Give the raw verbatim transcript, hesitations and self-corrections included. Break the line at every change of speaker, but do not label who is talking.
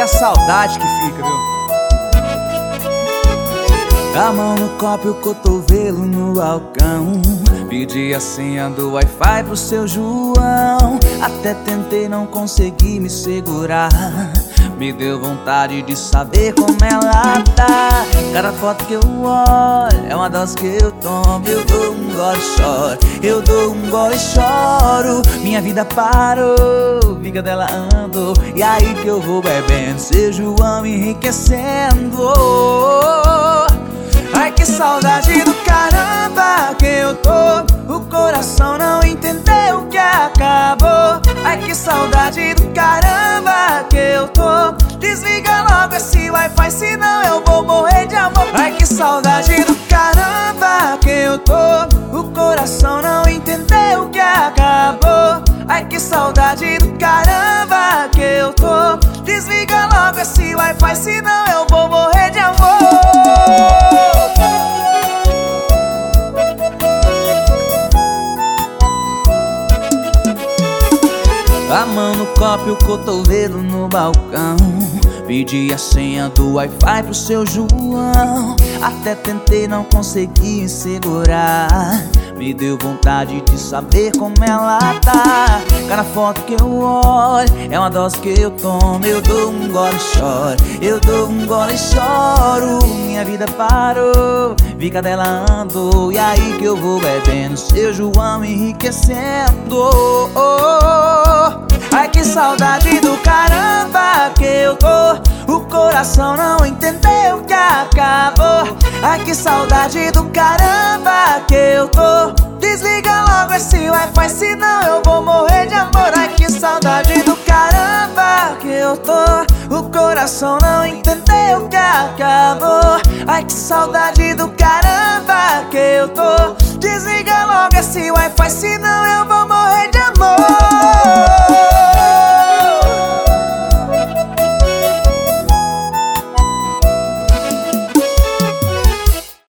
saudade que fica, viu?
A mão no copo e o cotovelo no balcão. Pedi a senha do Wi-Fi pro seu João. Até tentei, não consegui me segurar. Me deu vontade de saber como ela tá. Cada foto que eu olho é uma dose que eu tomo. Eu dou um gole e choro, eu dou um gole e choro. Minha vida parou, fica dela andou. E aí que eu vou bebendo, seu João enriquecendo. Ai, que saudade do caramba que eu tô. O coração não entendeu que acabou. Ai, que saudade do caramba que eu tô. Desliga logo esse Wi-Fi, senão eu vou morrer de amor. Ai, que saudade do caramba que eu tô. O coração não entendeu que acabou. Ai, que saudade do caramba que eu tô. Desliga logo esse Wi-Fi, senão eu vou morrer de amor. A mão no copo e o cotovelo no balcão. Pedi a senha do Wi-Fi pro seu João. Até tentei, não consegui segurar. Me deu vontade de saber como ela tá. Cada foto que eu olho é uma dose que eu tomo. Eu dou um gole e choro, eu dou um gole e choro. Minha vida parou, fica dela andou. E aí que eu vou bebendo, seu João enriquecendo. Ai, que saudade do caramba que eu tô. O coração não entendeu que acabou. Ai, que saudade do caramba que eu tô. Desliga logo esse Wi-Fi, senão eu vou morrer de amor. Ai, que saudade do caramba que eu tô. O coração não entendeu que acabou. Ai, que saudade do caramba que eu tô. Desliga logo esse Wi-Fi, senão